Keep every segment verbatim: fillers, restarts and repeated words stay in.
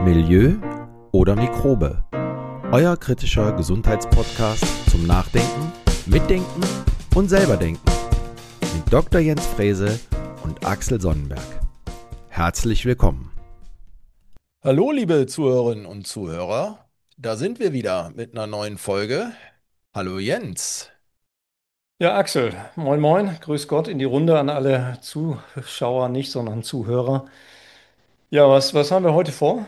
Milieu oder Mikrobe. Euer kritischer Gesundheitspodcast zum Nachdenken, Mitdenken und selberdenken. Mit Doktor Jens Frese und Axel Sonnenberg. Herzlich willkommen. Hallo, liebe Zuhörerinnen und Zuhörer. Da sind wir wieder mit einer neuen Folge. Hallo Jens. Ja, Axel, moin moin, grüß Gott in die Runde an alle Zuschauer, nicht, sondern Zuhörer. Ja, was, was haben wir heute vor?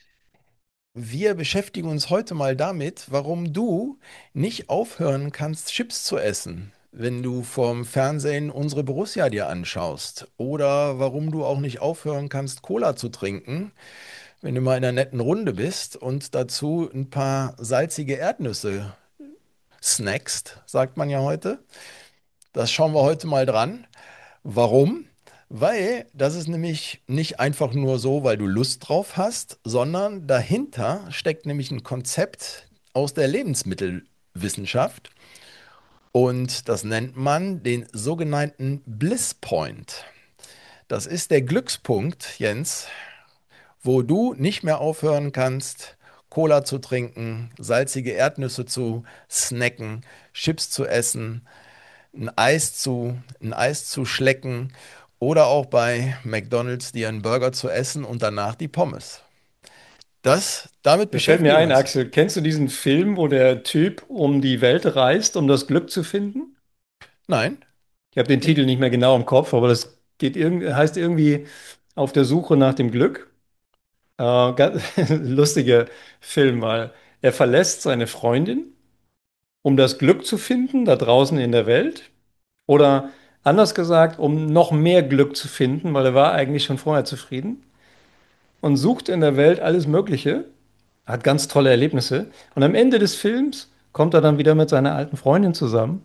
Wir beschäftigen uns heute mal damit, warum du nicht aufhören kannst, Chips zu essen, wenn du vorm Fernsehen unsere Borussia dir anschaust. Oder warum du auch nicht aufhören kannst, Cola zu trinken, wenn du mal in einer netten Runde bist und dazu ein paar salzige Erdnüsse snackst, sagt man ja heute. Das schauen wir heute mal dran. Warum? Weil das ist nämlich nicht einfach nur so, weil du Lust drauf hast, sondern dahinter steckt nämlich ein Konzept aus der Lebensmittelwissenschaft und das nennt man den sogenannten Bliss Point. Das ist der Glückspunkt, Jens, wo du nicht mehr aufhören kannst, Cola zu trinken, salzige Erdnüsse zu snacken, Chips zu essen, ein Eis zu, ein Eis zu schlecken oder auch bei McDonald's dir einen Burger zu essen und danach die Pommes. Das, damit Da fällt mir beschäftigen wir ein, uns. Axel, kennst du diesen Film, wo der Typ um die Welt reist, um das Glück zu finden? Nein, Ich habe den nicht. Titel nicht mehr genau im Kopf, aber das geht irgend, heißt irgendwie Auf der Suche nach dem Glück. Äh, ganz, lustiger Film, weil er verlässt seine Freundin, um das Glück zu finden, da draußen in der Welt. Oder anders gesagt, um noch mehr Glück zu finden, weil er war eigentlich schon vorher zufrieden und sucht in der Welt alles Mögliche, hat ganz tolle Erlebnisse. Und am Ende des Films kommt er dann wieder mit seiner alten Freundin zusammen.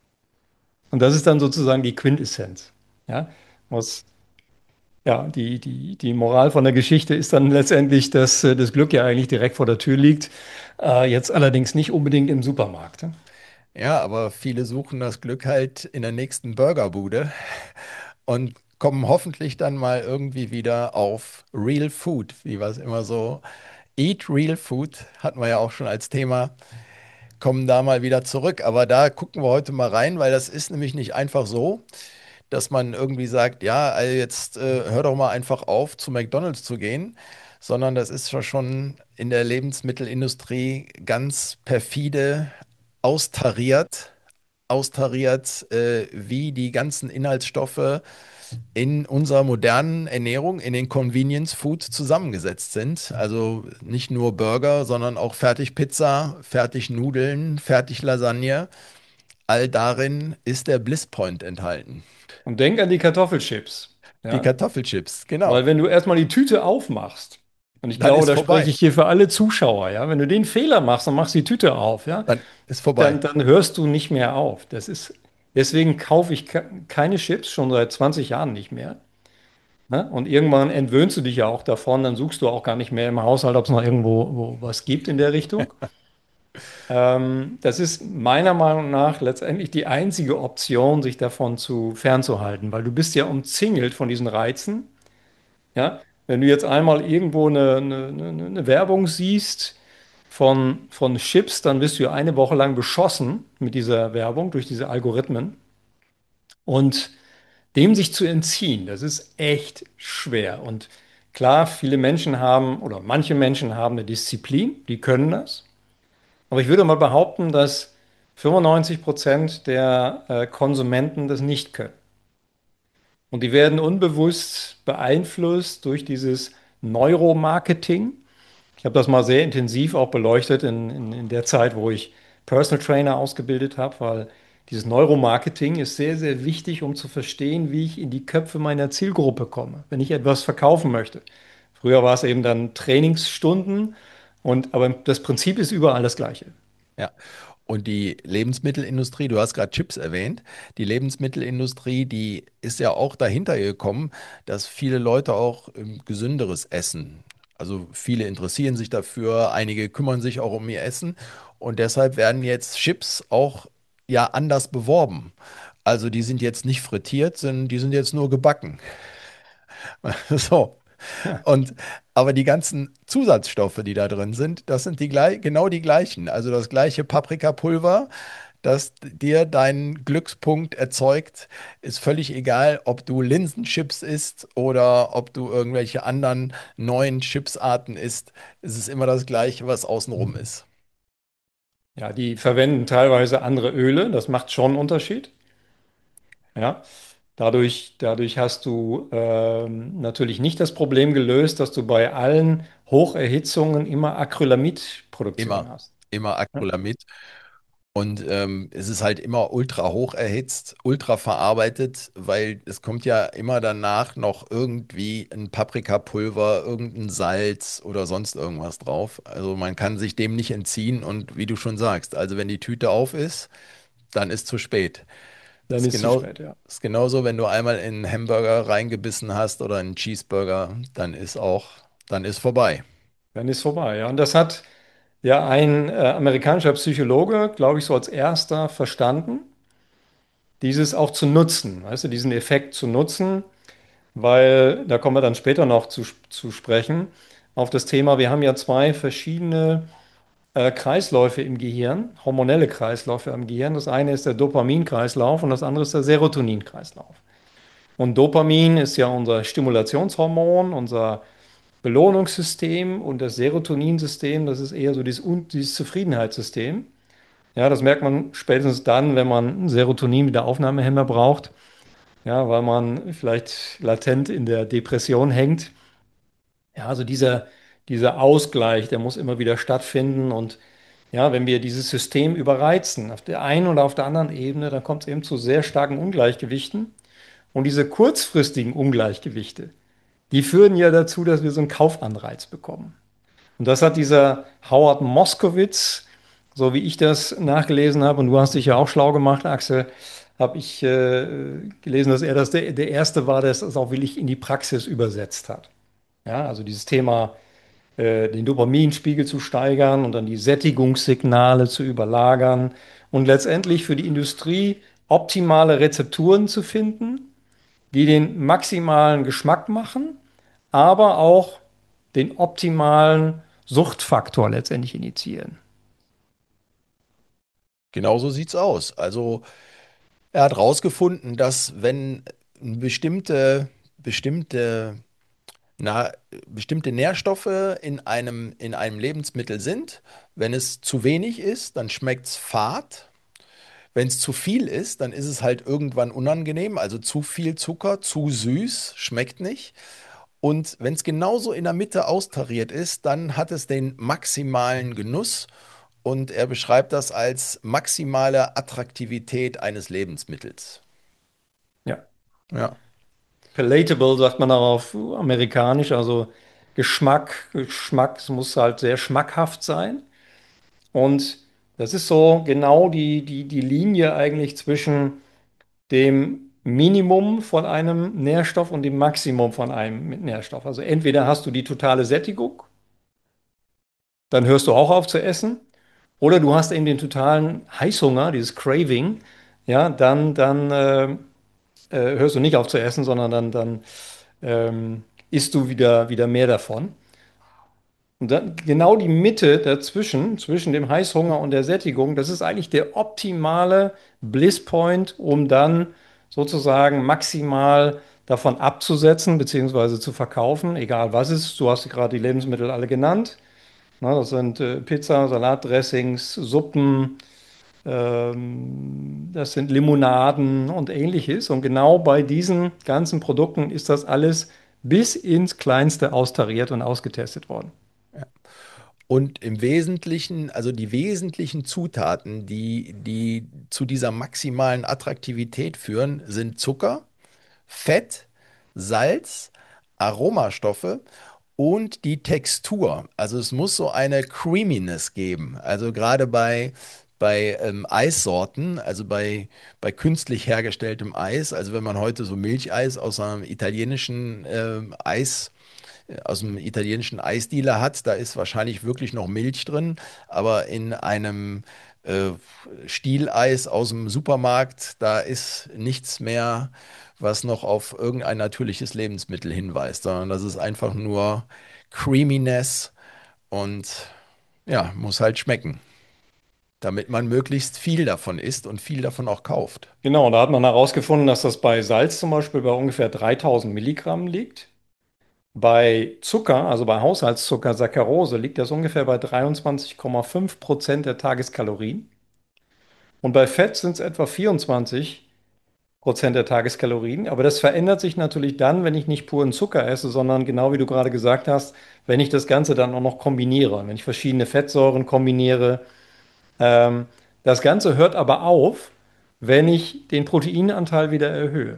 Und das ist dann sozusagen die Quintessenz. Ja, was, ja, die, die, die Moral von der Geschichte ist dann letztendlich, dass äh, das Glück ja eigentlich direkt vor der Tür liegt. Äh, jetzt allerdings nicht unbedingt im Supermarkt. Ne? Ja, aber viele suchen das Glück halt in der nächsten Burgerbude und kommen hoffentlich dann mal irgendwie wieder auf Real Food, wie wir es immer so. Eat Real Food hatten wir ja auch schon als Thema, kommen da mal wieder zurück. Aber da gucken wir heute mal rein, weil das ist nämlich nicht einfach so, dass man irgendwie sagt, ja, also jetzt äh, hör doch mal einfach auf, zu McDonald's zu gehen, sondern das ist ja schon in der Lebensmittelindustrie ganz perfide austariert, austariert, äh, wie die ganzen Inhaltsstoffe in unserer modernen Ernährung, in den Convenience Food zusammengesetzt sind. Also nicht nur Burger, sondern auch Fertigpizza, Fertignudeln, Fertiglasagne. All darin ist der Bliss Point enthalten. Und denk an die Kartoffelchips. Die Ja, Kartoffelchips, genau. weil wenn du erstmal die Tüte aufmachst, und ich Dann glaube, ist da spreche vorbei. ich hier für alle Zuschauer, ja, wenn du den Fehler machst und machst die Tüte auf, ja, Dann ist vorbei. dann, dann hörst du nicht mehr auf. Das ist, deswegen kaufe ich ke- keine Chips schon seit zwanzig Jahren nicht mehr. Ne? Und irgendwann entwöhnst du dich ja auch davon, dann suchst du auch gar nicht mehr im Haushalt, ob es noch irgendwo wo was gibt in der Richtung. Ähm, das ist meiner Meinung nach letztendlich die einzige Option, sich davon zu fernzuhalten, weil du bist ja umzingelt von diesen Reizen. Ja? Wenn du jetzt einmal irgendwo eine, eine, eine eine Werbung siehst von, von Chips, dann bist du ja eine Woche lang beschossen mit dieser Werbung durch diese Algorithmen. Und dem sich zu entziehen, das ist echt schwer. Und klar, viele Menschen haben oder manche Menschen haben eine Disziplin, die können das. Aber ich würde mal behaupten, dass fünfundneunzig Prozent der äh, Konsumenten das nicht können. Und die werden unbewusst beeinflusst durch dieses Neuromarketing. Ich habe das mal sehr intensiv auch beleuchtet in, in, in der Zeit, wo ich Personal Trainer ausgebildet habe, weil dieses Neuromarketing ist sehr, sehr wichtig, um zu verstehen, wie ich in die Köpfe meiner Zielgruppe komme, wenn ich etwas verkaufen möchte. Früher war es eben dann Trainingsstunden und aber das Prinzip ist überall das gleiche. Ja. Und die Lebensmittelindustrie, du hast gerade Chips erwähnt, die Lebensmittelindustrie, die ist ja auch dahinter gekommen, dass viele Leute auch ähm, gesünderes essen. Also viele interessieren sich dafür, einige kümmern sich auch um ihr Essen und deshalb werden jetzt Chips auch ja anders beworben. Also die sind jetzt nicht frittiert, sondern die sind jetzt nur gebacken. So. Und, aber die ganzen Zusatzstoffe, die da drin sind, das sind die gleich, genau die gleichen. Also das gleiche Paprikapulver, das dir deinen Glückspunkt erzeugt, ist völlig egal, ob du Linsenchips isst oder ob du irgendwelche anderen neuen Chipsarten isst. Es ist immer das Gleiche, was außenrum ist. Ja, die verwenden teilweise andere Öle, das macht schon einen Unterschied. Ja, dadurch, dadurch hast du ähm, natürlich nicht das Problem gelöst, dass du bei allen Hocherhitzungen immer Acrylamidproduktion Immer, hast. immer Ja, Acrylamid. Und ähm, es ist halt immer ultra hoch erhitzt, ultra verarbeitet, weil es kommt ja immer danach noch irgendwie ein Paprikapulver, irgendein Salz oder sonst irgendwas drauf. Also man kann sich dem nicht entziehen und wie du schon sagst, also wenn die Tüte auf ist, dann ist zu spät. dann Ist ist zu genau, spät, ja. ist genauso, wenn du einmal in einen Hamburger reingebissen hast oder einen Cheeseburger, dann ist auch, dann ist vorbei. Dann ist vorbei. Ja, und das hat ja ein äh, amerikanischer Psychologe, glaube ich, so als erster verstanden, dieses auch zu nutzen, weißt du, diesen Effekt zu nutzen, weil da kommen wir dann später noch zu, zu sprechen auf das Thema. Wir haben ja zwei verschiedene äh, Kreisläufe im Gehirn, hormonelle Kreisläufe im Gehirn. Das eine ist der Dopaminkreislauf und das andere ist der Serotoninkreislauf. Und Dopamin ist ja unser Stimulationshormon, unser Belohnungssystem, und das Serotoninsystem, das ist eher so dieses, Un- dieses Zufriedenheitssystem. Ja, das merkt man spätestens dann, wenn man Serotonin mit der Aufnahmehemmer braucht. Ja, weil man vielleicht latent in der Depression hängt. Ja, also dieser, dieser Ausgleich, der muss immer wieder stattfinden. Und ja, wenn wir dieses System überreizen, auf der einen oder auf der anderen Ebene, dann kommt es eben zu sehr starken Ungleichgewichten. Und diese kurzfristigen Ungleichgewichte, die führen ja dazu, dass wir so einen Kaufanreiz bekommen. Und das hat dieser Howard Moskowitz, so wie ich das nachgelesen habe, und du hast dich ja auch schlau gemacht, Axel, habe ich äh, gelesen, dass er das der, der Erste war, der es auch wirklich in die Praxis übersetzt hat. Ja, also dieses Thema, äh, den Dopaminspiegel zu steigern und dann die Sättigungssignale zu überlagern und letztendlich für die Industrie optimale Rezepturen zu finden, die den maximalen Geschmack machen, aber auch den optimalen Suchtfaktor letztendlich initiieren. Genau so sieht's aus. Also er hat herausgefunden, dass wenn bestimmte, bestimmte, na, bestimmte Nährstoffe in einem, in einem Lebensmittel sind, wenn es zu wenig ist, dann schmeckt's fad. Wenn es zu viel ist, dann ist es halt irgendwann unangenehm. Also zu viel Zucker, zu süß, schmeckt nicht. Und wenn es genauso in der Mitte austariert ist, dann hat es den maximalen Genuss. Und er beschreibt das als maximale Attraktivität eines Lebensmittels. Ja. Ja. Palatable sagt man auch auf amerikanisch, also Geschmack, Geschmack, es muss halt sehr schmackhaft sein. Und das ist so genau die, die, die Linie eigentlich zwischen dem Minimum von einem Nährstoff und dem Maximum von einem Nährstoff. Also entweder hast du die totale Sättigung, dann hörst du auch auf zu essen, oder du hast eben den totalen Heißhunger, dieses Craving, ja, dann, dann äh, äh, hörst du nicht auf zu essen, sondern dann, dann ähm, isst du wieder, wieder mehr davon. Und dann genau die Mitte dazwischen, zwischen dem Heißhunger und der Sättigung, das ist eigentlich der optimale Blisspoint, um dann sozusagen maximal davon abzusetzen bzw. zu verkaufen, egal was es ist. Du hast gerade die Lebensmittel alle genannt. Na, das sind äh, Pizza, Salatdressings, Suppen, ähm, das sind Limonaden und ähnliches. Und genau bei diesen ganzen Produkten ist das alles bis ins Kleinste austariert und ausgetestet worden. Und im Wesentlichen, also die wesentlichen Zutaten, die, die zu dieser maximalen Attraktivität führen, sind Zucker, Fett, Salz, Aromastoffe und die Textur. Also es muss so eine Creaminess geben. Also gerade bei, bei ähm, Eissorten, also bei, bei künstlich hergestelltem Eis, also wenn man heute so Milcheis aus einem italienischen ähm, Eis aus dem italienischen Eisdealer hat, da ist wahrscheinlich wirklich noch Milch drin, aber in einem äh, Stieleis aus dem Supermarkt, da ist nichts mehr, was noch auf irgendein natürliches Lebensmittel hinweist, sondern das ist einfach nur Creaminess und ja, muss halt schmecken, damit man möglichst viel davon isst und viel davon auch kauft. Genau, da hat man herausgefunden, dass das bei Salz zum Beispiel bei ungefähr dreitausend Milligramm liegt. Bei Zucker, also bei Haushaltszucker, Saccharose, liegt das ungefähr bei dreiundzwanzig Komma fünf Prozent der Tageskalorien. Und bei Fett sind es etwa vierundzwanzig Prozent der Tageskalorien. Aber das verändert sich natürlich dann, wenn ich nicht puren Zucker esse, sondern genau wie du gerade gesagt hast, wenn ich das Ganze dann auch noch kombiniere. Wenn ich verschiedene Fettsäuren kombiniere. Ähm, Das Ganze hört aber auf, wenn ich den Proteinanteil wieder erhöhe.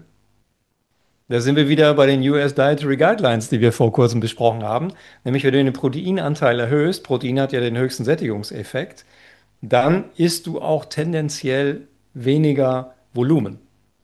Da sind wir wieder bei den U S Dietary Guidelines, die wir vor kurzem besprochen haben. Nämlich, wenn du den Proteinanteil erhöhst, Protein hat ja den höchsten Sättigungseffekt, dann isst du auch tendenziell weniger Volumen.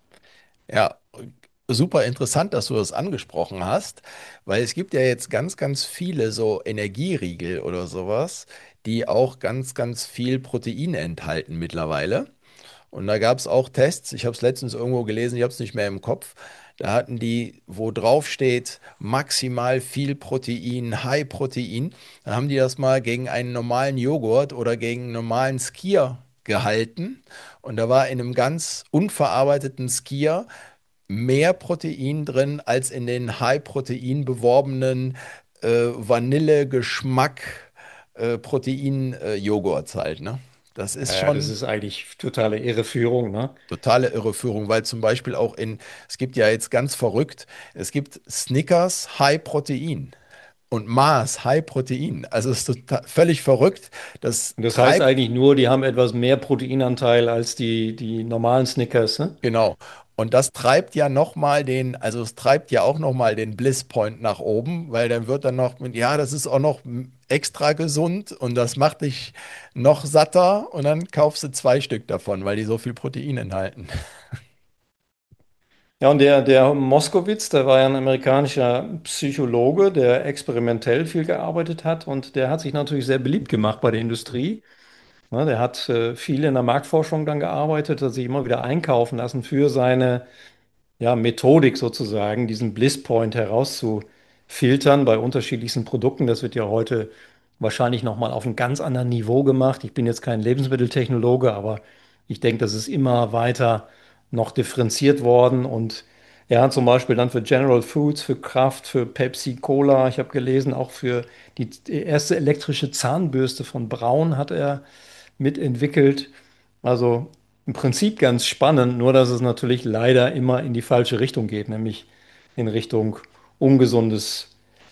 Ja, super interessant, dass du das angesprochen hast, weil es gibt ja jetzt ganz, ganz viele so Energieriegel oder sowas, die auch ganz, ganz viel Protein enthalten mittlerweile. Und da gab es auch Tests, ich habe es letztens irgendwo gelesen, ich habe es nicht mehr im Kopf. Da hatten die, wo drauf steht, maximal viel Protein, High Protein, dann haben die das mal gegen einen normalen Joghurt oder gegen einen normalen Skier gehalten. Und da war in einem ganz unverarbeiteten Skier mehr Protein drin als in den High-Protein beworbenen äh, Vanille-Geschmack äh, Protein-Joghurts halt, ne? Das ist Ja, das schon ist eigentlich totale Irreführung, ne? totale Irreführung, weil zum Beispiel auch in, es gibt ja jetzt ganz verrückt, es gibt Snickers High Protein und Mars High Protein. Also es ist total, völlig verrückt. Das Und das heißt treibt, eigentlich nur, die haben etwas mehr Proteinanteil als die, die normalen Snickers, ne? genau. Und das treibt ja nochmal den, also es treibt ja auch nochmal den Bliss Point nach oben, weil dann wird dann noch, mit, ja, das ist auch noch extra gesund und das macht dich noch satter und dann kaufst du zwei Stück davon, weil die so viel Protein enthalten. Ja, und der, der Moskowitz, der war ja ein amerikanischer Psychologe, der experimentell viel gearbeitet hat und der hat sich natürlich sehr beliebt gemacht bei der Industrie. Ja, der hat äh, viel in der Marktforschung dann gearbeitet, hat sich immer wieder einkaufen lassen für seine ja, Methodik sozusagen, diesen Bliss Point herauszufiltern bei unterschiedlichsten Produkten. Das wird ja heute wahrscheinlich nochmal auf einem ganz anderen Niveau gemacht. Ich bin jetzt kein Lebensmitteltechnologe, aber ich denke, das ist immer weiter noch differenziert worden. Und er hat zum Beispiel dann für General Foods, für Kraft, für Pepsi Cola, ich habe gelesen, auch für die, die erste elektrische Zahnbürste von Braun hat er mitentwickelt. Also im Prinzip ganz spannend, nur dass es natürlich leider immer in die falsche Richtung geht, nämlich in Richtung ungesundes,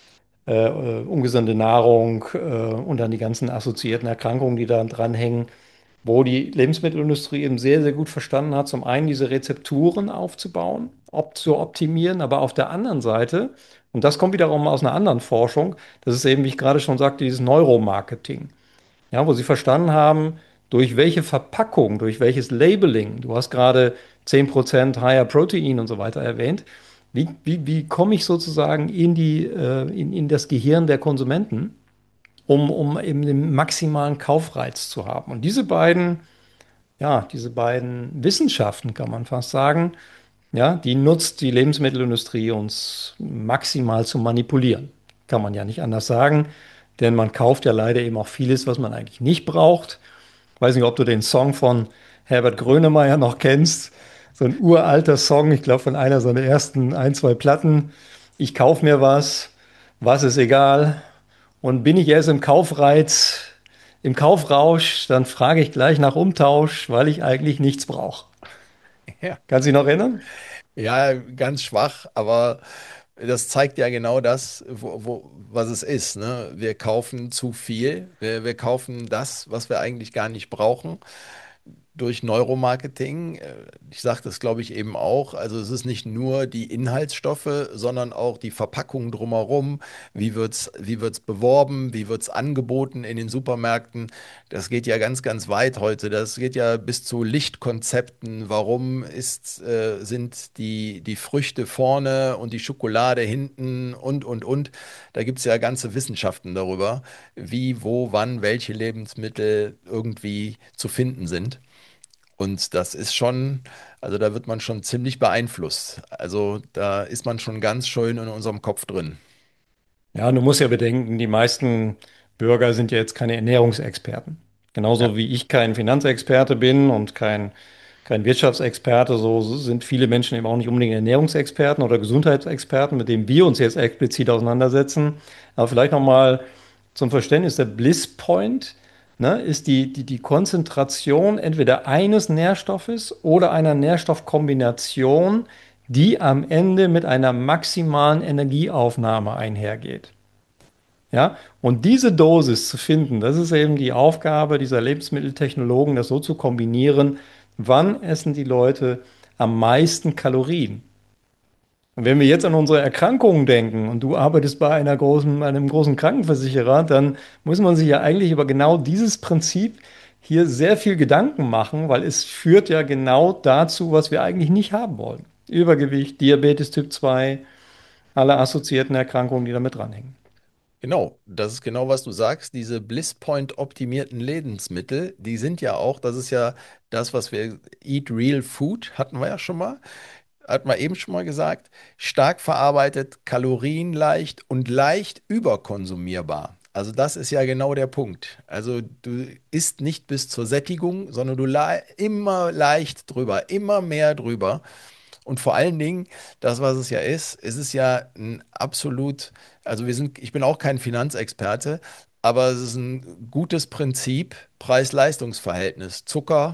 äh, äh, ungesunde Nahrung äh, und dann die ganzen assoziierten Erkrankungen, die da dranhängen, wo die Lebensmittelindustrie eben sehr, sehr gut verstanden hat, zum einen diese Rezepturen aufzubauen, op zu optimieren, aber auf der anderen Seite, und das kommt wiederum aus einer anderen Forschung, das ist eben, wie ich gerade schon sagte, dieses Neuromarketing. Ja, wo sie verstanden haben, durch welche Verpackung, durch welches Labeling, du hast gerade zehn Prozent Higher Protein und so weiter erwähnt, wie, wie, wie komme ich sozusagen in die, äh, in, in das Gehirn der Konsumenten, um, um eben den maximalen Kaufreiz zu haben. Und diese beiden, ja, diese beiden Wissenschaften, kann man fast sagen, ja, die nutzt die Lebensmittelindustrie, uns maximal zu manipulieren. Kann man ja nicht anders sagen, denn man kauft ja leider eben auch vieles, was man eigentlich nicht braucht. Ich weiß nicht, ob du den Song von Herbert Grönemeyer noch kennst. So ein uralter Song, ich glaube von einer seiner ersten ein, zwei Platten. Ich kaufe mir was, was ist egal. Und bin ich erst im Kaufreiz, im Kaufrausch, dann frage ich gleich nach Umtausch, weil ich eigentlich nichts brauche. Ja. Kannst du dich noch erinnern? Ja, ganz schwach, aber das zeigt ja genau das, wo, wo, was es ist, ne? Wir kaufen zu viel. Wir, wir kaufen das, was wir eigentlich gar nicht brauchen durch Neuromarketing. Äh, Ich sage das, glaube ich, eben auch. Also es ist nicht nur die Inhaltsstoffe, sondern auch die Verpackung drumherum. Wie wird's, wie wird's beworben? Wie wird's angeboten in den Supermärkten? Das geht ja ganz, ganz weit heute. Das geht ja bis zu Lichtkonzepten. Warum ist, äh, sind die, die Früchte vorne und die Schokolade hinten und, und, und. Da gibt es ja ganze Wissenschaften darüber, wie, wo, wann, welche Lebensmittel irgendwie zu finden sind. Und das ist schon, also da wird man schon ziemlich beeinflusst. Also da ist man schon ganz schön in unserem Kopf drin. Ja, du musst ja bedenken, die meisten Bürger sind ja jetzt keine Ernährungsexperten. Ja, Genauso wie ich kein Finanzexperte bin und kein, kein Wirtschaftsexperte, so sind viele Menschen eben auch nicht unbedingt Ernährungsexperten oder Gesundheitsexperten, mit denen wir uns jetzt explizit auseinandersetzen. Aber vielleicht nochmal zum Verständnis, der Bliss Point, ne, ist die, die, die Konzentration entweder eines Nährstoffes oder einer Nährstoffkombination, die am Ende mit einer maximalen Energieaufnahme einhergeht. Ja, und diese Dosis zu finden, das ist eben die Aufgabe dieser Lebensmitteltechnologen, das so zu kombinieren, wann essen die Leute am meisten Kalorien. Und wenn wir jetzt an unsere Erkrankungen denken und du arbeitest bei einer großen, einem großen Krankenversicherer, dann muss man sich ja eigentlich über genau dieses Prinzip hier sehr viel Gedanken machen, weil es führt ja genau dazu, was wir eigentlich nicht haben wollen. Übergewicht, Diabetes Typ zwei, alle assoziierten Erkrankungen, die damit dranhängen. genau. Das ist genau, was du sagst. Diese Bliss Point optimierten Lebensmittel, die sind ja auch, das ist ja das, was wir Eat Real Food hatten wir ja schon mal. Hat man eben schon mal gesagt, stark verarbeitet, kalorienleicht und leicht überkonsumierbar. Also das ist ja genau der Punkt. Also du isst nicht bis zur Sättigung, sondern du le immer leicht drüber, immer mehr drüber. Und vor allen Dingen, das, was es ja ist, es ist ja ein absolut, also wir sind, ich bin auch kein Finanzexperte, aber es ist ein gutes Prinzip, Preis-Leistungs-Verhältnis. Zucker,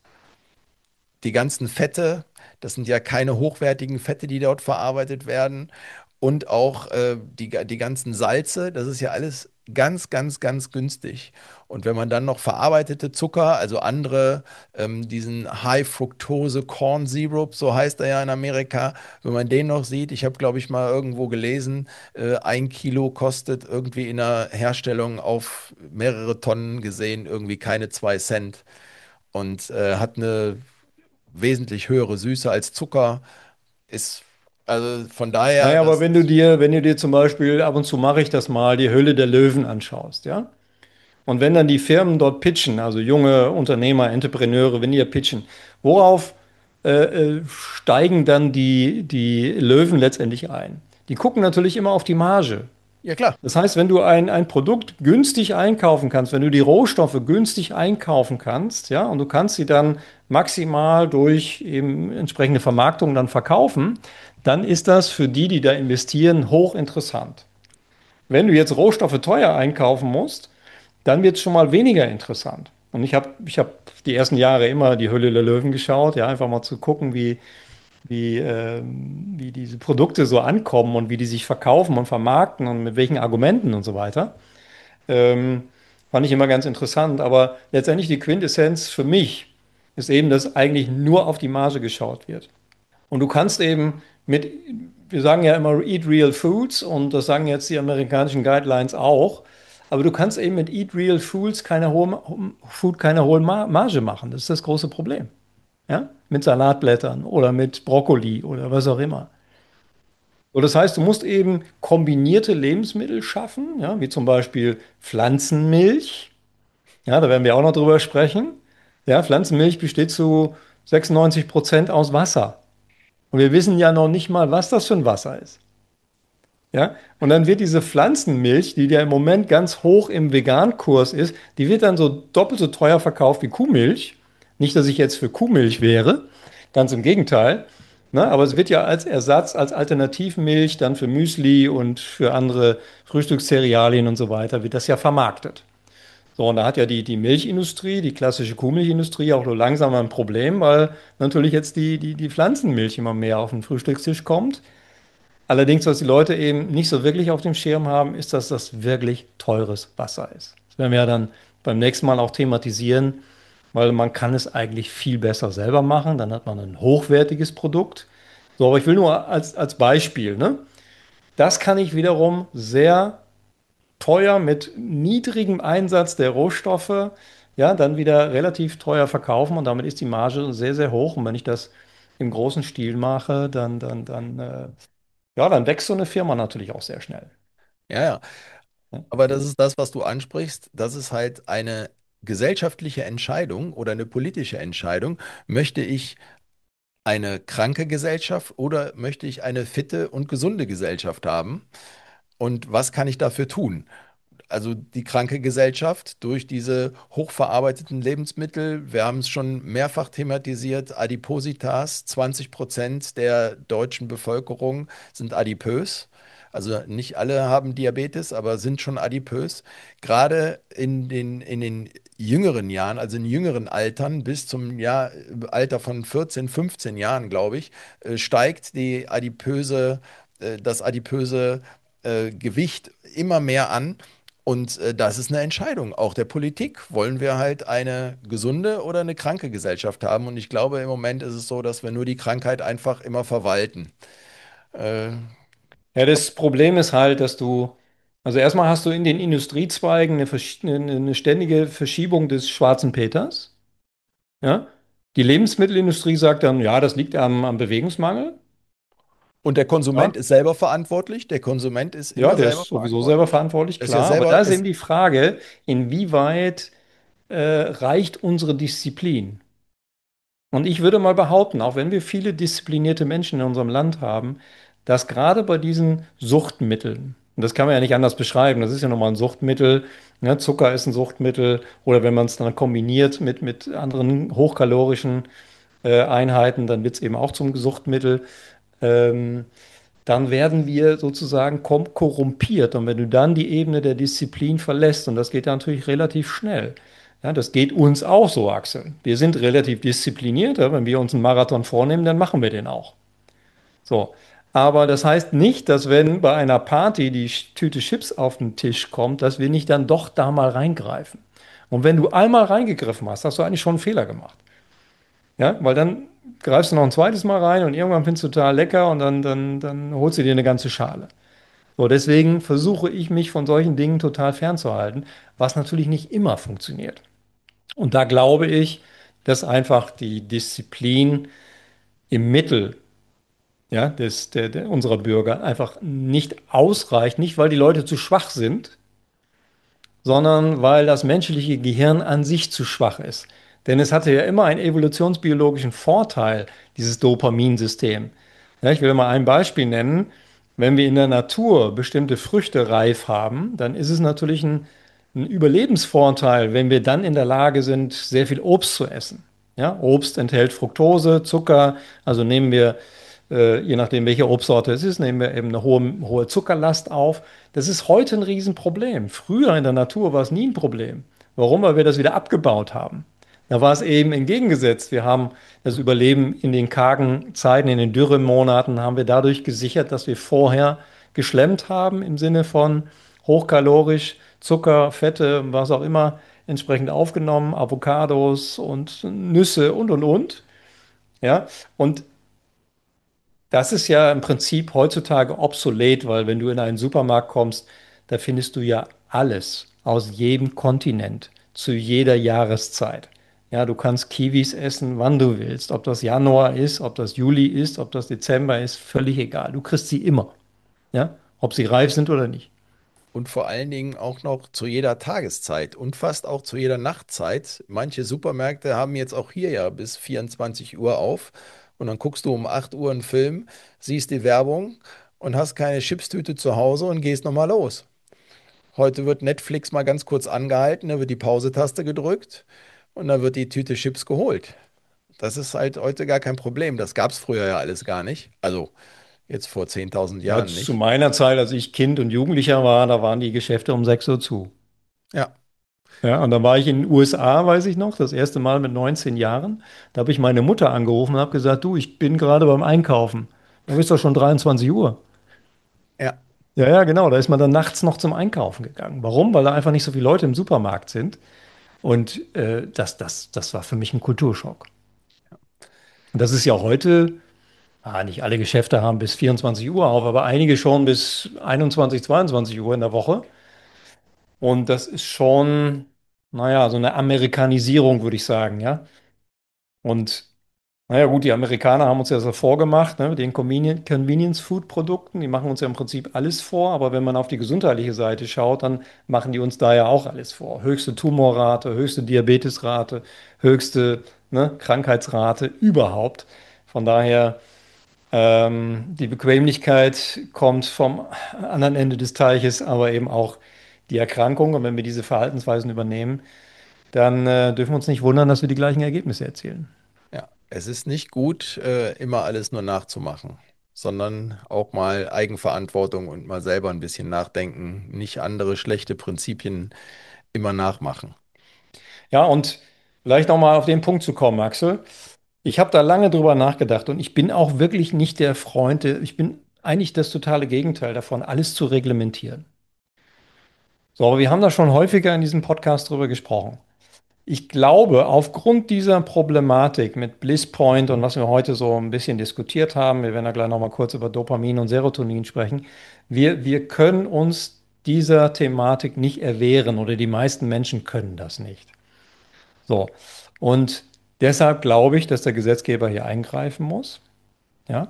die ganzen Fette, das sind ja keine hochwertigen Fette, die dort verarbeitet werden. Und auch äh, die, die ganzen Salze, das ist ja alles ganz, ganz, ganz günstig. Und wenn man dann noch verarbeitete Zucker, also andere, ähm, diesen High-Fructose Corn Syrup, so heißt er ja in Amerika, wenn man den noch sieht, ich habe, glaube ich, mal irgendwo gelesen, äh, ein Kilo kostet irgendwie in der Herstellung auf mehrere Tonnen gesehen irgendwie keine zwei Cent und äh, hat eine wesentlich höhere Süße als Zucker. Ist, also von daher, Naja, aber das wenn du ist, dir, wenn du dir zum Beispiel, ab und zu mache ich das mal, die Höhle der Löwen anschaust, ja? Und wenn dann die Firmen dort pitchen, also junge Unternehmer, Entrepreneure, wenn die ja pitchen, worauf äh, äh, steigen dann die, die Löwen letztendlich ein? Die gucken natürlich immer auf die Marge. ja klar. Das heißt, wenn du ein, ein Produkt günstig einkaufen kannst, wenn du die Rohstoffe günstig einkaufen kannst, ja, und du kannst sie dann maximal durch eben entsprechende Vermarktung dann verkaufen, dann ist das für die, die da investieren, hochinteressant. Wenn du jetzt Rohstoffe teuer einkaufen musst, dann wird es schon mal weniger interessant. Und ich habe ich hab die ersten Jahre immer die Höhle der Löwen geschaut, ja, einfach mal zu gucken, wie, wie, ähm, wie diese Produkte so ankommen und wie die sich verkaufen und vermarkten und mit welchen Argumenten und so weiter. Ähm, Fand ich immer ganz interessant. Aber letztendlich die Quintessenz für mich ist eben, dass eigentlich nur auf die Marge geschaut wird. Und du kannst eben mit, wir sagen ja immer Eat Real Foods und das sagen jetzt die amerikanischen Guidelines auch, aber du kannst eben mit Eat Real Foods keine hohe, Food keine hohe Marge machen. Das ist das große Problem. Ja? Mit Salatblättern oder mit Brokkoli oder was auch immer. So, das heißt, du musst eben kombinierte Lebensmittel schaffen, ja, wie zum Beispiel Pflanzenmilch. Ja, da werden wir auch noch drüber sprechen. Ja, Pflanzenmilch besteht zu sechsundneunzig Prozent aus Wasser. Und wir wissen ja noch nicht mal, was das für ein Wasser ist. Ja, und dann wird diese Pflanzenmilch, die ja im Moment ganz hoch im Vegankurs ist, die wird dann so doppelt so teuer verkauft wie Kuhmilch. Nicht, dass ich jetzt für Kuhmilch wäre, ganz im Gegenteil. Ne? Aber es wird ja als Ersatz, als Alternativmilch dann für Müsli und für andere Frühstückscerealien und so weiter, wird das ja vermarktet. So, und da hat ja die, die Milchindustrie, die klassische Kuhmilchindustrie auch so langsam ein Problem, weil natürlich jetzt die, die, die Pflanzenmilch immer mehr auf den Frühstückstisch kommt. Allerdings, was die Leute eben nicht so wirklich auf dem Schirm haben, ist, dass das wirklich teures Wasser ist. Das werden wir ja dann beim nächsten Mal auch thematisieren, weil man kann es eigentlich viel besser selber machen. Dann hat man ein hochwertiges Produkt. So, aber ich will nur als, als Beispiel, ne? Das kann ich wiederum sehr teuer mit niedrigem Einsatz der Rohstoffe, ja, dann wieder relativ teuer verkaufen und damit ist die Marge sehr, sehr hoch. Und wenn ich das im großen Stil mache, dann, dann, dann, äh, ja, dann wächst so eine Firma natürlich auch sehr schnell. Ja, ja. Ne? Aber das ist das, was du ansprichst. Das ist halt eine gesellschaftliche Entscheidung oder eine politische Entscheidung. Möchte ich eine kranke Gesellschaft oder möchte ich eine fitte und gesunde Gesellschaft haben? Und was kann ich dafür tun? Also die kranke Gesellschaft durch diese hochverarbeiteten Lebensmittel. Wir haben es schon mehrfach thematisiert. Adipositas, zwanzig Prozent der deutschen Bevölkerung sind adipös. Also nicht alle haben Diabetes, aber sind schon adipös. Gerade in den, in den jüngeren Jahren, also in jüngeren Altern, bis zum Jahr, Alter von vierzehn, fünfzehn Jahren, glaube ich, äh, steigt die adipöse, äh, das adipöse äh, Gewicht immer mehr an. Und äh, das ist eine Entscheidung auch der Politik. Wollen wir halt eine gesunde oder eine kranke Gesellschaft haben? Und ich glaube, im Moment ist es so, dass wir nur die Krankheit einfach immer verwalten. Äh, Ja, das Problem ist halt, dass du, also erstmal hast du in den Industriezweigen eine, versch- eine, eine ständige Verschiebung des schwarzen Peters. Ja? Die Lebensmittelindustrie sagt dann, ja, das liegt am, am Bewegungsmangel. und der Ja. Konsument ist selber verantwortlich. Der Konsument ist Ja, immer der selber ist sowieso selber verantwortlich. verantwortlich, Das ist ja klar. Aber selber, da ist eben es, die Frage, inwieweit äh, reicht unsere Disziplin? Und ich würde mal behaupten, auch wenn wir viele disziplinierte Menschen in unserem Land haben, dass gerade bei diesen Suchtmitteln, und das kann man ja nicht anders beschreiben, das ist ja nochmal ein Suchtmittel, ne, Zucker ist ein Suchtmittel, oder wenn man es dann kombiniert mit, mit anderen hochkalorischen äh, Einheiten, dann wird es eben auch zum Suchtmittel. Ähm, Dann werden wir sozusagen kom korrumpiert. Und wenn du dann die Ebene der Disziplin verlässt, und das geht ja natürlich relativ schnell, ja, das geht uns auch so, Axel. Wir sind relativ diszipliniert. Ja, wenn wir uns einen Marathon vornehmen, dann machen wir den auch. So. Aber das heißt nicht, dass wenn bei einer Party die Sch- Tüte Chips auf den Tisch kommt, dass wir nicht dann doch da mal reingreifen. Und wenn du einmal reingegriffen hast, hast du eigentlich schon einen Fehler gemacht. Ja, weil dann greifst du noch ein zweites Mal rein und irgendwann findest du total lecker und dann, dann, dann holst du dir eine ganze Schale. So, deswegen versuche ich mich von solchen Dingen total fernzuhalten, was natürlich nicht immer funktioniert. Und da glaube ich, dass einfach die Disziplin im Mittel, ja, des, der, der, unserer Bürger einfach nicht ausreicht, nicht weil die Leute zu schwach sind, sondern weil das menschliche Gehirn an sich zu schwach ist. Denn es hatte ja immer einen evolutionsbiologischen Vorteil, dieses Dopaminsystem. Ja, ich will mal ein Beispiel nennen. Wenn wir in der Natur bestimmte Früchte reif haben, dann ist es natürlich ein, ein Überlebensvorteil, wenn wir dann in der Lage sind, sehr viel Obst zu essen. Ja, Obst enthält Fructose, Zucker, also nehmen wir äh, je nachdem, welche Obstsorte es ist, nehmen wir eben eine hohe, hohe Zuckerlast auf. Das ist heute ein Riesenproblem. Früher in der Natur war es nie ein Problem. Warum? Weil wir das wieder abgebaut haben. Da war es eben entgegengesetzt. Wir haben das Überleben in den kargen Zeiten, in den Dürremonaten, haben wir dadurch gesichert, dass wir vorher geschlemmt haben im Sinne von hochkalorisch, Zucker, Fette, was auch immer entsprechend aufgenommen, Avocados und Nüsse und und und. Ja, und das ist ja im Prinzip heutzutage obsolet, weil wenn du in einen Supermarkt kommst, da findest du ja alles aus jedem Kontinent zu jeder Jahreszeit. Ja, du kannst Kiwis essen, wann du willst. Ob das Januar ist, ob das Juli ist, ob das Dezember ist, völlig egal. Du kriegst sie immer. Ja, ob sie reif sind oder nicht. und vor allen Dingen auch noch zu jeder Tageszeit und fast auch zu jeder Nachtzeit. Manche Supermärkte haben jetzt auch hier ja bis vierundzwanzig Uhr auf. Und dann guckst du um acht Uhr einen Film, siehst die Werbung und hast keine Chipstüte zu Hause und gehst nochmal los. Heute wird Netflix mal ganz kurz angehalten, da wird die Pause-Taste gedrückt und dann wird die Tüte Chips geholt. Das ist halt heute gar kein Problem. Das gab es früher ja alles gar nicht. Also jetzt vor zehntausend Ja, Jahren zu nicht. meiner Zeit, als ich Kind und Jugendlicher war, da waren die Geschäfte um sechs Uhr zu. Ja, Ja, und dann war ich in den U S A, weiß ich noch, das erste Mal mit neunzehn Jahren. Da habe ich meine Mutter angerufen und habe gesagt, du, ich bin gerade beim Einkaufen. Da ist doch schon dreiundzwanzig Uhr. ja. Ja, ja, genau. Da ist man dann nachts noch zum Einkaufen gegangen. Warum? Weil da einfach nicht so viele Leute im Supermarkt sind. Und äh, das, das, das war für mich ein Kulturschock. Und das ist ja heute, ah, nicht alle Geschäfte haben bis vierundzwanzig Uhr auf, aber einige schon bis einundzwanzig, zweiundzwanzig Uhr in der Woche. Und das ist schon, naja, so eine Amerikanisierung, würde ich sagen, ja. Und Naja gut, die Amerikaner haben uns ja so vorgemacht, ne, mit den Conveni- Convenience-Food-Produkten. Die machen uns ja im Prinzip alles vor, aber wenn man auf die gesundheitliche Seite schaut, dann machen die uns da ja auch alles vor. Höchste Tumorrate, höchste Diabetesrate, höchste, ne, Krankheitsrate überhaupt. Von daher, ähm, die Bequemlichkeit kommt vom anderen Ende des Teiches, aber eben auch die Erkrankung. Und wenn wir diese Verhaltensweisen übernehmen, dann äh, dürfen wir uns nicht wundern, dass wir die gleichen Ergebnisse erzielen. Ja, es ist nicht gut, äh, immer alles nur nachzumachen, sondern auch mal Eigenverantwortung und mal selber ein bisschen nachdenken, nicht andere schlechte Prinzipien immer nachmachen. Ja, und vielleicht nochmal auf den Punkt zu kommen, Axel. Ich habe da lange drüber nachgedacht und ich bin auch wirklich nicht der Freund, der- ich bin eigentlich das totale Gegenteil davon, alles zu reglementieren. So, aber wir haben da schon häufiger in diesem Podcast drüber gesprochen. Ich glaube, aufgrund dieser Problematik mit Bliss Point und was wir heute so ein bisschen diskutiert haben, wir werden ja gleich nochmal kurz über Dopamin und Serotonin sprechen, wir, wir können uns dieser Thematik nicht erwehren oder die meisten Menschen können das nicht. So, und deshalb glaube ich, dass der Gesetzgeber hier eingreifen muss. Ja,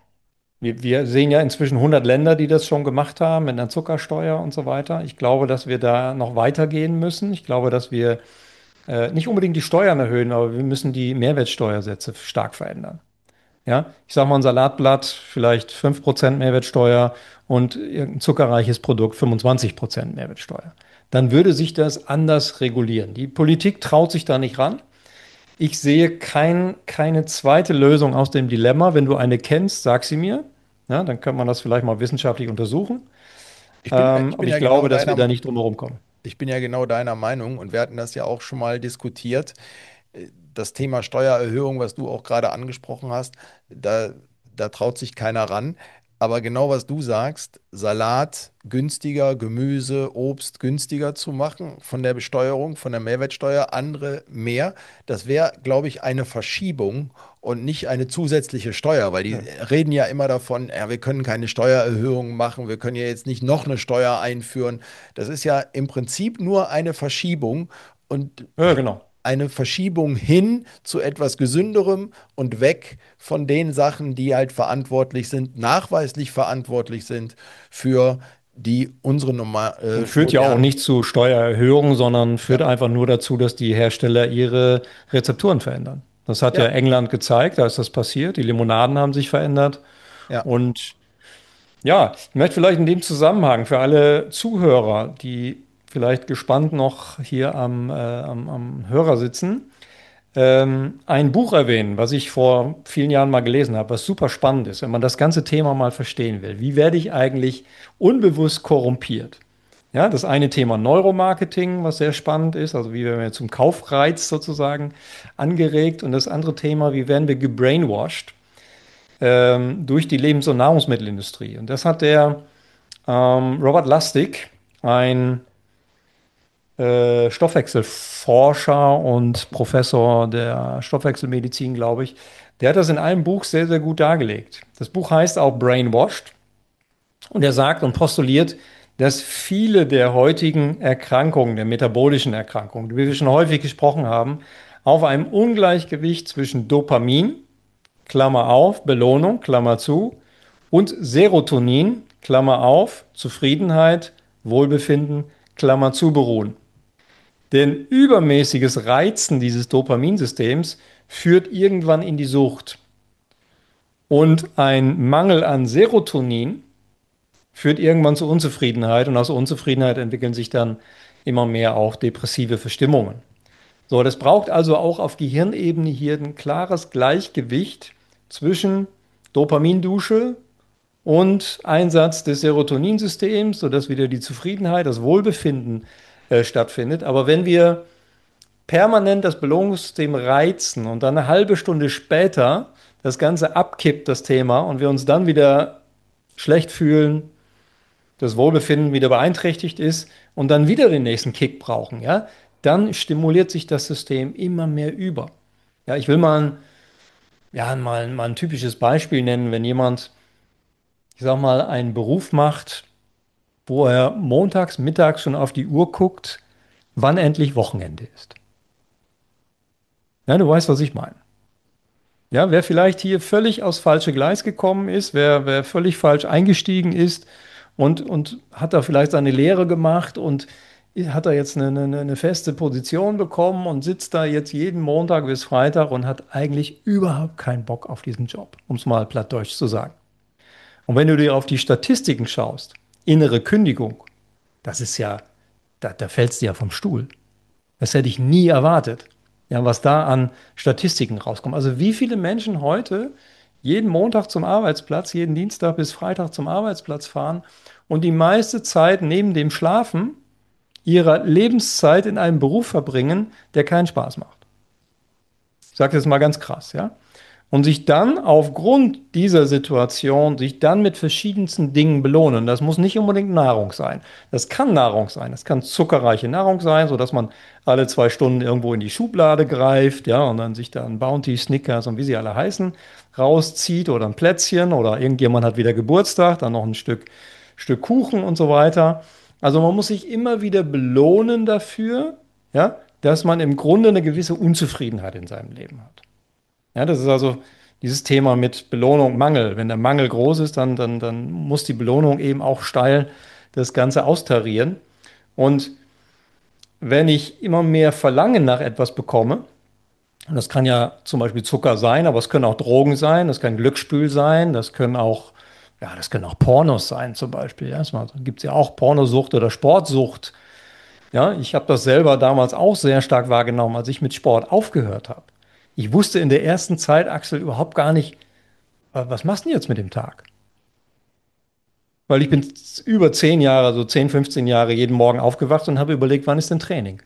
wir, wir sehen ja inzwischen hundert Länder, die das schon gemacht haben mit einer Zuckersteuer und so weiter. Ich glaube, dass wir da noch weitergehen müssen. Ich glaube, dass wir äh, nicht unbedingt die Steuern erhöhen, aber wir müssen die Mehrwertsteuersätze stark verändern. Ja, ich sage mal, ein Salatblatt vielleicht fünf Prozent Mehrwertsteuer und irgendein zuckerreiches Produkt fünfundzwanzig Prozent Mehrwertsteuer. Dann würde sich das anders regulieren. Die Politik traut sich da nicht ran. Ich sehe kein, keine zweite Lösung aus dem Dilemma. Wenn du eine kennst, sag sie mir. Ja, dann könnte man das vielleicht mal wissenschaftlich untersuchen. Ich bin ja, Ähm, ich aber bin ich ja genau glaube, dass wir deiner, da nicht drum herum kommen. ich bin ja genau deiner Meinung und wir hatten das ja auch schon mal diskutiert. Äh, Das Thema Steuererhöhung, was du auch gerade angesprochen hast, da, da traut sich keiner ran. Aber genau was du sagst, Salat günstiger, Gemüse, Obst günstiger zu machen von der Besteuerung, von der Mehrwertsteuer, andere mehr, das wäre, glaube ich, eine Verschiebung und nicht eine zusätzliche Steuer, weil die Ja. reden ja immer davon, ja, wir können keine Steuererhöhung machen, wir können ja jetzt nicht noch eine Steuer einführen. Das ist ja im Prinzip nur eine Verschiebung und Ja, genau. eine Verschiebung hin zu etwas Gesünderem und weg von den Sachen, die halt verantwortlich sind, nachweislich verantwortlich sind für die unsere normal, Und äh, führt ja auch modernen. nicht zu Steuererhöhungen, sondern führt Ja, einfach nur dazu, dass die Hersteller ihre Rezepturen verändern. Das hat ja ja, England gezeigt, da ist das passiert. Die Limonaden haben sich verändert. ja. Und ja, ich möchte vielleicht in dem Zusammenhang für alle Zuhörer, die vielleicht gespannt noch hier am, äh, am, am Hörer sitzen, ähm, ein Buch erwähnen, was ich vor vielen Jahren mal gelesen habe, was super spannend ist, wenn man das ganze Thema mal verstehen will. Wie werde ich eigentlich unbewusst korrumpiert? Ja, das eine Thema Neuromarketing, was sehr spannend ist, also wie werden wir zum Kaufreiz sozusagen angeregt, und das andere Thema, wie werden wir gebrainwashed ähm, durch die Lebens- und Nahrungsmittelindustrie. Und das hat der ähm, Robert Lustig, ein äh, Stoffwechselforscher und Professor der Stoffwechselmedizin, glaube ich, der hat das in einem Buch sehr, sehr gut dargelegt. Das Buch heißt auch Brainwashed, und er sagt und postuliert, dass viele der heutigen Erkrankungen, der metabolischen Erkrankungen, die wir schon häufig gesprochen haben, auf einem Ungleichgewicht zwischen Dopamin, Klammer auf, Belohnung, Klammer zu, und Serotonin, Klammer auf, Zufriedenheit, Wohlbefinden, Klammer zu, beruhen. Denn übermäßiges Reizen dieses Dopaminsystems führt irgendwann in die Sucht. Und ein Mangel an Serotonin führt irgendwann zu Unzufriedenheit. Und aus Unzufriedenheit entwickeln sich dann immer mehr auch depressive Verstimmungen. So, das braucht also auch auf Gehirnebene hier ein klares Gleichgewicht zwischen Dopamindusche und Einsatz des Serotoninsystems, sodass wieder die Zufriedenheit, das Wohlbefinden äh, stattfindet. Aber wenn wir permanent das Belohnungssystem reizen und dann eine halbe Stunde später das Ganze abkippt, das Thema, und wir uns dann wieder schlecht fühlen, das Wohlbefinden wieder beeinträchtigt ist und dann wieder den nächsten Kick brauchen, ja, dann stimuliert sich das System immer mehr über. Ja, ich will mal ein, ja, mal, mal ein typisches Beispiel nennen, wenn jemand, ich sag mal, einen Beruf macht, wo er montags, mittags schon auf die Uhr guckt, wann endlich Wochenende ist. Ja, du weißt, was ich meine. Ja, wer vielleicht hier völlig aufs falsche Gleis gekommen ist, wer, wer völlig falsch eingestiegen ist und, und hat da vielleicht seine Lehre gemacht und hat da jetzt eine, eine, eine feste Position bekommen und sitzt da jetzt jeden Montag bis Freitag und hat eigentlich überhaupt keinen Bock auf diesen Job, um es mal plattdeutsch zu sagen. Und wenn du dir auf die Statistiken schaust, innere Kündigung, das ist ja, da, da fällst du ja vom Stuhl. Das hätte ich nie erwartet. Ja, was da an Statistiken rauskommt. Also wie viele Menschen heute jeden Montag zum Arbeitsplatz, jeden Dienstag bis Freitag zum Arbeitsplatz fahren und die meiste Zeit neben dem Schlafen ihrer Lebenszeit in einem Beruf verbringen, der keinen Spaß macht. Ich sage das mal ganz krass, ja. Und sich dann aufgrund dieser Situation, sich dann mit verschiedensten Dingen belohnen. Das muss nicht unbedingt Nahrung sein. Das kann Nahrung sein. Das kann zuckerreiche Nahrung sein, sodass man alle zwei Stunden irgendwo in die Schublade greift, ja, und dann sich da ein Bounty, Snickers und wie sie alle heißen, rauszieht oder ein Plätzchen oder irgendjemand hat wieder Geburtstag, dann noch ein Stück, Stück Kuchen und so weiter. Also man muss sich immer wieder belohnen dafür, ja, dass man im Grunde eine gewisse Unzufriedenheit in seinem Leben hat. Ja, das ist also dieses Thema mit Belohnung, Mangel. Wenn der Mangel groß ist, dann, dann, dann muss die Belohnung eben auch steil das Ganze austarieren. Und wenn ich immer mehr Verlangen nach etwas bekomme, und das kann ja zum Beispiel Zucker sein, aber es können auch Drogen sein, das kann Glücksspiel sein, das können auch, ja, das können auch Pornos sein zum Beispiel. Ja, es gibt ja auch Pornosucht oder Sportsucht. Ja, ich habe das selber damals auch sehr stark wahrgenommen, als ich mit Sport aufgehört habe. Ich wusste in der ersten Zeit, Axel, überhaupt gar nicht, was machst du denn jetzt mit dem Tag? Weil ich bin über zehn Jahre, so zehn, fünfzehn Jahre jeden Morgen aufgewacht und habe überlegt, wann ist denn Training?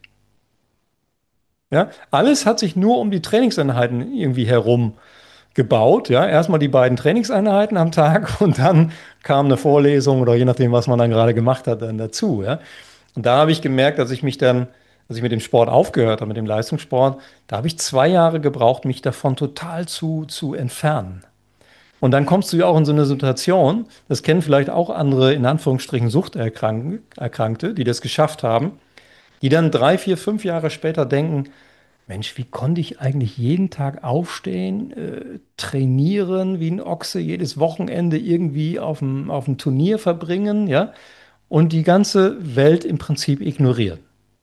Ja, alles hat sich nur um die Trainingseinheiten irgendwie herum gebaut. Ja, erstmal die beiden Trainingseinheiten am Tag und dann kam eine Vorlesung oder je nachdem, was man dann gerade gemacht hat, dann dazu. Ja. Und da habe ich gemerkt, dass ich mich dann, als ich mit dem Sport aufgehört habe, mit dem Leistungssport, da habe ich zwei Jahre gebraucht, mich davon total zu, zu entfernen. Und dann kommst du ja auch in so eine Situation, das kennen vielleicht auch andere, in Anführungsstrichen, Suchterkrankte, die das geschafft haben, die dann drei, vier, fünf Jahre später denken, Mensch, wie konnte ich eigentlich jeden Tag aufstehen, äh, trainieren wie ein Ochse, jedes Wochenende irgendwie auf dem, auf dem Turnier verbringen, ja, und die ganze Welt im Prinzip ignorieren.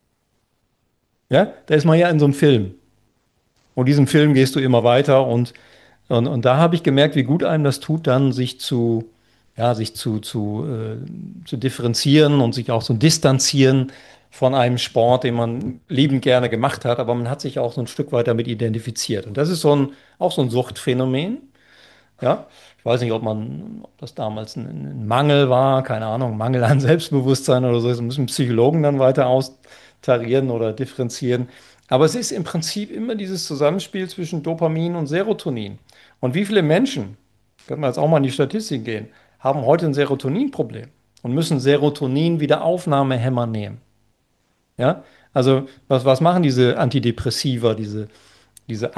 Ja, da ist man ja in so einem Film. Und diesem Film gehst du immer weiter und, und, und da habe ich gemerkt, wie gut einem das tut, dann sich zu, ja, sich zu, zu, äh, zu differenzieren und sich auch zu distanzieren von einem Sport, den man liebend gerne gemacht hat, aber man hat sich auch so ein Stück weit damit identifiziert. Und das ist so ein, auch so ein Suchtphänomen. Ja, ich weiß nicht, ob man, ob das damals ein, ein Mangel war, keine Ahnung, Mangel an Selbstbewusstsein oder so. Das müssen Psychologen dann weiter austarieren oder differenzieren. Aber es ist im Prinzip immer dieses Zusammenspiel zwischen Dopamin und Serotonin. Und wie viele Menschen, können wir jetzt auch mal in die Statistik gehen, haben heute ein Serotoninproblem und müssen Serotonin-Wiederaufnahmehämmer nehmen. Ja, also was, was machen diese Antidepressiva, diese, diese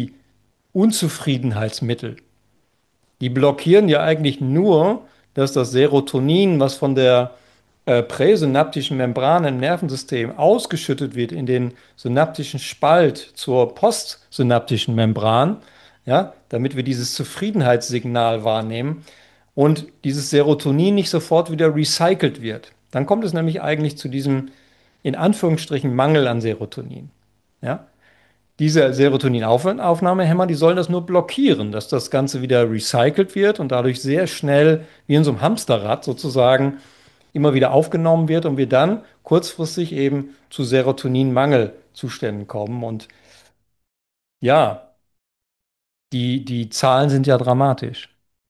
Anti-Unzufriedenheitsmittel? Die blockieren ja eigentlich nur, dass das Serotonin, was von der äh, präsynaptischen Membran im Nervensystem ausgeschüttet wird in den synaptischen Spalt zur postsynaptischen Membran, ja, damit wir dieses Zufriedenheitssignal wahrnehmen und dieses Serotonin nicht sofort wieder recycelt wird. Dann kommt es nämlich eigentlich zu diesem in Anführungsstrichen Mangel an Serotonin. Ja? Diese Serotoninaufnahmehämmer, die sollen das nur blockieren, dass das Ganze wieder recycelt wird und dadurch sehr schnell wie in so einem Hamsterrad sozusagen immer wieder aufgenommen wird und wir dann kurzfristig eben zu Serotoninmangelzuständen kommen. Und ja, die, die Zahlen sind ja dramatisch.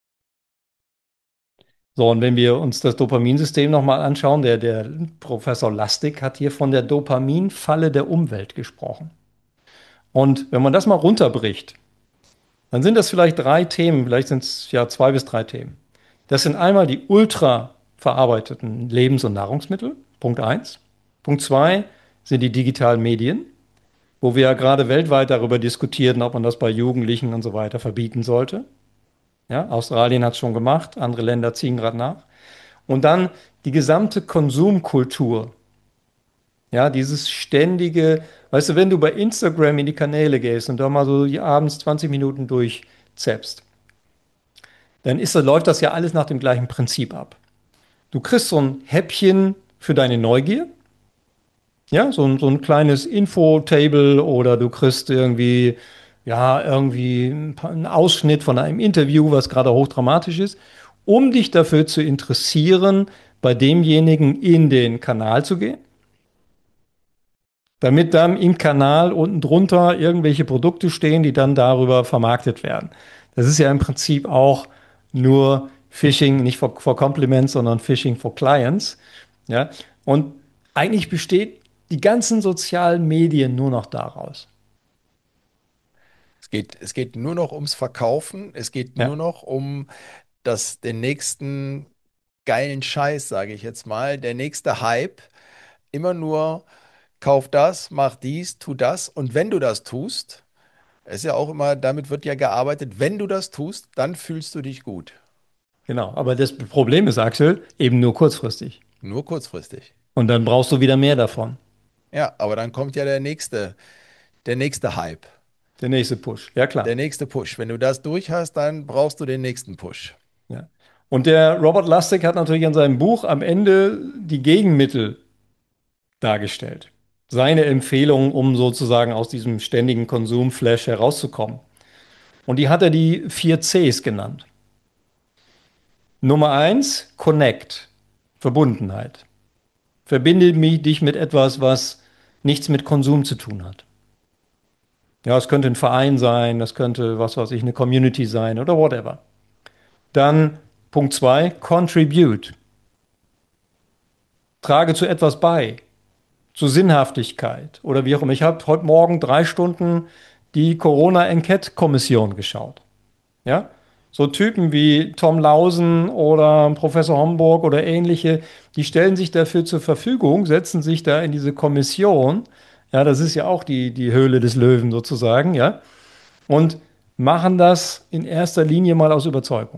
So, und wenn wir uns das Dopaminsystem nochmal anschauen, der, der Professor Lustig hat hier von der Dopaminfalle der Umwelt gesprochen. Und wenn man das mal runterbricht, dann sind das vielleicht drei Themen, vielleicht sind es ja zwei bis drei Themen. Das sind einmal die ultra verarbeiteten Lebens- und Nahrungsmittel, Punkt eins. Punkt zwei sind die digitalen Medien, wo wir ja gerade weltweit darüber diskutieren, ob man das bei Jugendlichen und so weiter verbieten sollte. Ja, Australien hat es schon gemacht, andere Länder ziehen gerade nach. Und dann die gesamte Konsumkultur. Ja, dieses ständige, weißt du, wenn du bei Instagram in die Kanäle gehst und da mal so die abends zwanzig Minuten durchzappst, dann ist, läuft das ja alles nach dem gleichen Prinzip ab. Du kriegst so ein Häppchen für deine Neugier, ja, so ein, so ein kleines Infotable oder du kriegst irgendwie, ja, irgendwie ein paar- einen Ausschnitt von einem Interview, was gerade hochdramatisch ist, um dich dafür zu interessieren, bei demjenigen in den Kanal zu gehen, damit dann im Kanal unten drunter irgendwelche Produkte stehen, die dann darüber vermarktet werden. Das ist ja im Prinzip auch nur Phishing, nicht for, for Compliments, sondern Phishing for Clients. Ja, und eigentlich besteht die ganzen sozialen Medien nur noch daraus. Es geht, es geht nur noch ums Verkaufen, es geht nur Ja, noch um das, den nächsten geilen Scheiß, sage ich jetzt mal, der nächste Hype. Immer nur kauf das, mach dies, tu das. Und wenn du das tust, ist ja auch immer, damit wird ja gearbeitet, wenn du das tust, dann fühlst du dich gut. genau. Aber das Problem ist, Axel, eben nur kurzfristig. Nur kurzfristig. Und dann brauchst du wieder mehr davon. Ja, aber dann kommt ja der nächste, der nächste Hype, Der nächste Push. Ja, der klar. nächste Push. Wenn du das durch hast, dann brauchst du den nächsten Push. Ja. Und der Robert Lustig hat natürlich in seinem Buch am Ende die Gegenmittel dargestellt. Seine Empfehlungen, um sozusagen aus diesem ständigen Konsumflash herauszukommen. Und die hat er die vier Cs genannt. Nummer eins, Connect, Verbundenheit. Verbinde mich, dich mit etwas, was nichts mit Konsum zu tun hat. Ja, es könnte ein Verein sein, das könnte, was weiß ich, eine Community sein oder whatever. Dann Punkt zwei, Contribute. Trage zu etwas bei, zu Sinnhaftigkeit oder wie auch immer. Ich habe heute Morgen drei Stunden die Corona-Enquete-Kommission geschaut. Ja? So Typen wie Tom Lausen oder Professor Homburg oder ähnliche, die stellen sich dafür zur Verfügung, setzen sich da in diese Kommission. Ja, das ist ja auch die, die Höhle des Löwen sozusagen, ja, und machen das in erster Linie mal aus Überzeugung.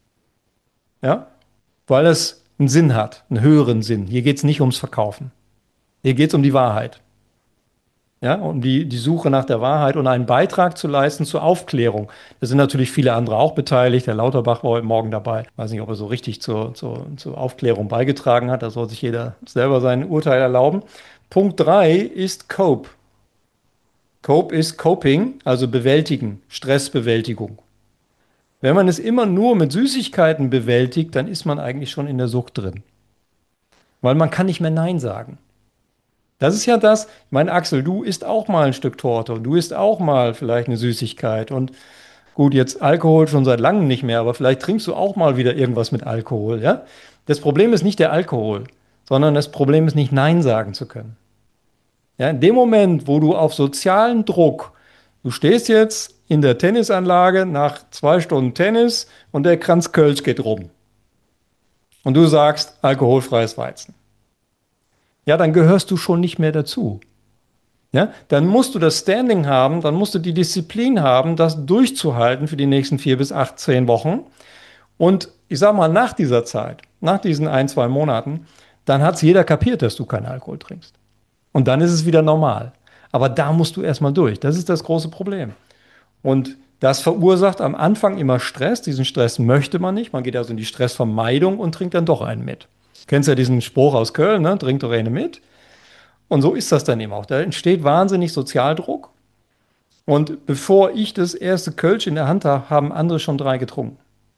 Ja, weil es einen Sinn hat, einen höheren Sinn. Hier geht es nicht ums Verkaufen. Hier geht es um die Wahrheit. Ja, um die, die Suche nach der Wahrheit und einen Beitrag zu leisten zur Aufklärung. Da sind natürlich viele andere auch beteiligt. Der Lauterbach war heute Morgen dabei. Ich weiß nicht, ob er so richtig zur, zur, zur Aufklärung beigetragen hat. Da soll sich jeder selber sein Urteil erlauben. Punkt drei ist Cope. Cope ist Coping, also bewältigen, Stressbewältigung. Wenn man es immer nur mit Süßigkeiten bewältigt, dann ist man eigentlich schon in der Sucht drin. Weil man kann nicht mehr Nein sagen. Das ist ja das, ich meine, Axel, du isst auch mal ein Stück Torte und du isst auch mal vielleicht eine Süßigkeit. Und gut, jetzt Alkohol schon seit langem nicht mehr, aber vielleicht trinkst du auch mal wieder irgendwas mit Alkohol, ja? Das Problem ist nicht der Alkohol, sondern das Problem ist nicht Nein sagen zu können. Ja, in dem Moment, wo du auf sozialen Druck, du stehst jetzt in der Tennisanlage nach zwei Stunden Tennis und der Kranz Kölsch geht rum. Und du sagst alkoholfreies Weizen. Ja, dann gehörst du schon nicht mehr dazu. Ja, dann musst du das Standing haben, dann musst du die Disziplin haben, das durchzuhalten für die nächsten vier bis acht, zehn Wochen. Und ich sag mal, nach dieser Zeit, nach diesen ein, zwei Monaten, dann hat es jeder kapiert, dass du keinen Alkohol trinkst. Und dann ist es wieder normal. Aber da musst du erstmal durch. Das ist das große Problem. Und das verursacht am Anfang immer Stress. Diesen Stress möchte man nicht. Man geht also in die Stressvermeidung und trinkt dann doch einen mit. Du kennst ja diesen Spruch aus Köln, ne? Trink doch eine mit. Und so ist das dann eben auch. Da entsteht wahnsinnig Sozialdruck. Und bevor ich das erste Kölsch in der Hand habe, haben andere schon drei getrunken.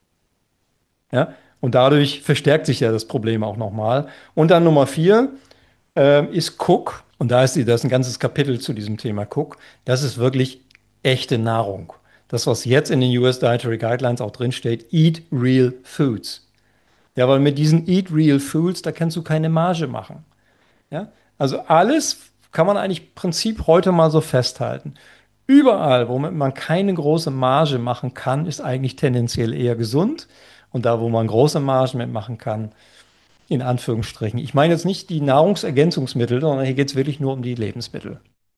Ja? Und dadurch verstärkt sich ja das Problem auch nochmal. Und dann Nummer vier äh, ist Cook. Und da ist, die, da ist ein ganzes Kapitel zu diesem Thema Cook. Das ist wirklich echte Nahrung. Das, was jetzt in den U S Dietary Guidelines auch drinsteht, Eat Real Foods. Ja, weil mit diesen Eat Real Foods, da kannst du keine Marge machen. Ja? Also alles kann man eigentlich im Prinzip heute mal so festhalten. Überall, womit man keine große Marge machen kann, ist eigentlich tendenziell eher gesund. Und da, wo man große Margen mitmachen kann, in Anführungsstrichen. Ich meine jetzt nicht die Nahrungsergänzungsmittel, sondern hier geht es wirklich nur um die Lebensmittel.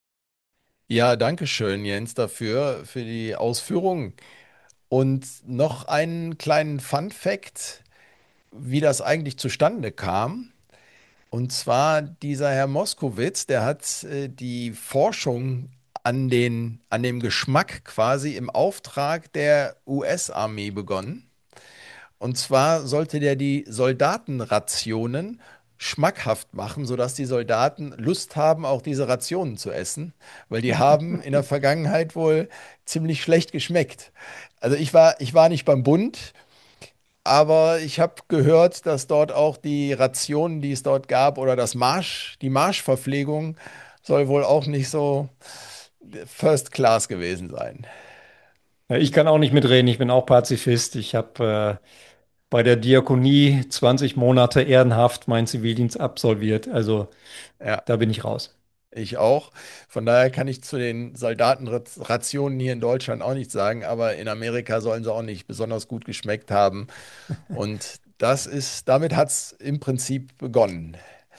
Ja, danke schön, Jens, dafür, für die Ausführungen. Und noch einen kleinen Fun-Fact, wie das eigentlich zustande kam. Und zwar dieser Herr Moskowitz, der hat äh, die Forschung an den, an dem Geschmack quasi im Auftrag der U S-Armee begonnen. Und zwar sollte der die Soldatenrationen schmackhaft machen, sodass die Soldaten Lust haben, auch diese Rationen zu essen, weil die haben in der Vergangenheit wohl ziemlich schlecht geschmeckt. Also ich war, ich war nicht beim Bund, aber ich habe gehört, dass dort auch die Rationen, die es dort gab, oder das Marsch, die Marschverpflegung soll wohl auch nicht so First Class gewesen sein. Ja, ich kann auch nicht mitreden, ich bin auch Pazifist. Ich habe äh, bei der Diakonie zwanzig Monate ehrenhaft meinen Zivildienst absolviert. Also Ja, da bin ich raus. ich auch. Von daher kann ich zu den Soldatenrationen hier in Deutschland auch nichts sagen, aber in Amerika sollen sie auch nicht besonders gut geschmeckt haben. Und das ist, damit hat es im Prinzip begonnen.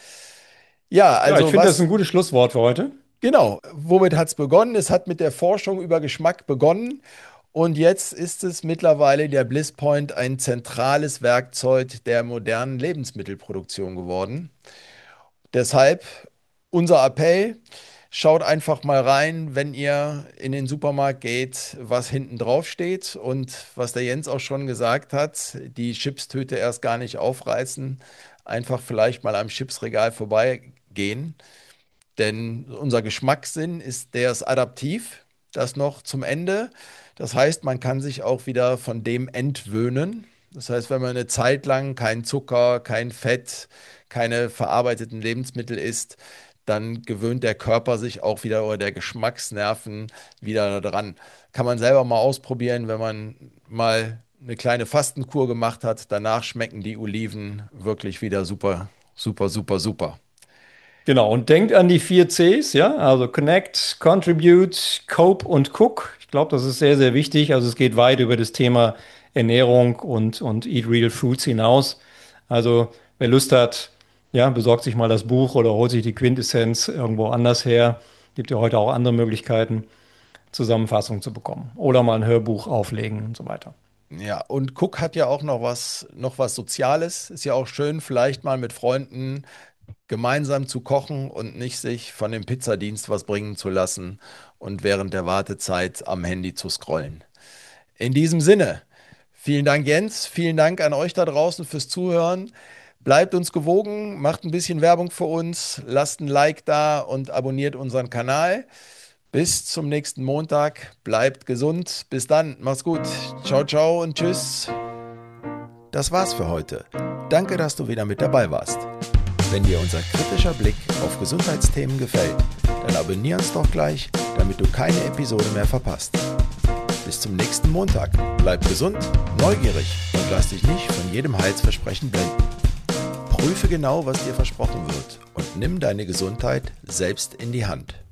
Ja, Ja, ich also finde, das ist was, ein gutes Schlusswort für heute. genau, womit hat es begonnen? Es hat mit der Forschung über Geschmack begonnen und jetzt ist es mittlerweile der Bliss Point ein zentrales Werkzeug der modernen Lebensmittelproduktion geworden. Deshalb unser Appell, schaut einfach mal rein, wenn ihr in den Supermarkt geht, was hinten drauf steht und was der Jens auch schon gesagt hat, die Chipstüte erst gar nicht aufreißen, einfach vielleicht mal am Chipsregal vorbeigehen. Denn unser Geschmackssinn ist, der ist adaptiv, das noch zum Ende. Das heißt, man kann sich auch wieder von dem entwöhnen. Das heißt, wenn man eine Zeit lang kein Zucker, kein Fett, keine verarbeiteten Lebensmittel isst, dann gewöhnt der Körper sich auch wieder oder der Geschmacksnerven wieder daran. Kann man selber mal ausprobieren, wenn man mal eine kleine Fastenkur gemacht hat. Danach schmecken die Oliven wirklich wieder super, super, super, super. Genau, und denkt an die vier Cs, ja, also Connect, Contribute, Cope und Cook. Ich glaube, das ist sehr, sehr wichtig. Also es geht weit über das Thema Ernährung und, und Eat Real Foods hinaus. Also wer Lust hat, ja, besorgt sich mal das Buch oder holt sich die Quintessenz irgendwo anders her. Gibt ja heute auch andere Möglichkeiten, Zusammenfassung zu bekommen. Oder mal ein Hörbuch auflegen und so weiter. Ja, und Cook hat ja auch noch was, noch was Soziales. Ist ja auch schön, vielleicht mal mit Freunden gemeinsam zu kochen und nicht sich von dem Pizzadienst was bringen zu lassen und während der Wartezeit am Handy zu scrollen. In diesem Sinne, vielen Dank, Jens. Vielen Dank an euch da draußen fürs Zuhören. Bleibt uns gewogen, macht ein bisschen Werbung für uns, lasst ein Like da und abonniert unseren Kanal. Bis zum nächsten Montag. Bleibt gesund. Bis dann. Macht's gut. Ciao, ciao und tschüss. Das war's für heute. Danke, dass du wieder mit dabei warst. Wenn dir unser kritischer Blick auf Gesundheitsthemen gefällt, dann abonnier uns doch gleich, damit du keine Episode mehr verpasst. Bis zum nächsten Montag. Bleib gesund, neugierig und lass dich nicht von jedem Heilsversprechen blenden. Prüfe genau, was dir versprochen wird und nimm deine Gesundheit selbst in die Hand.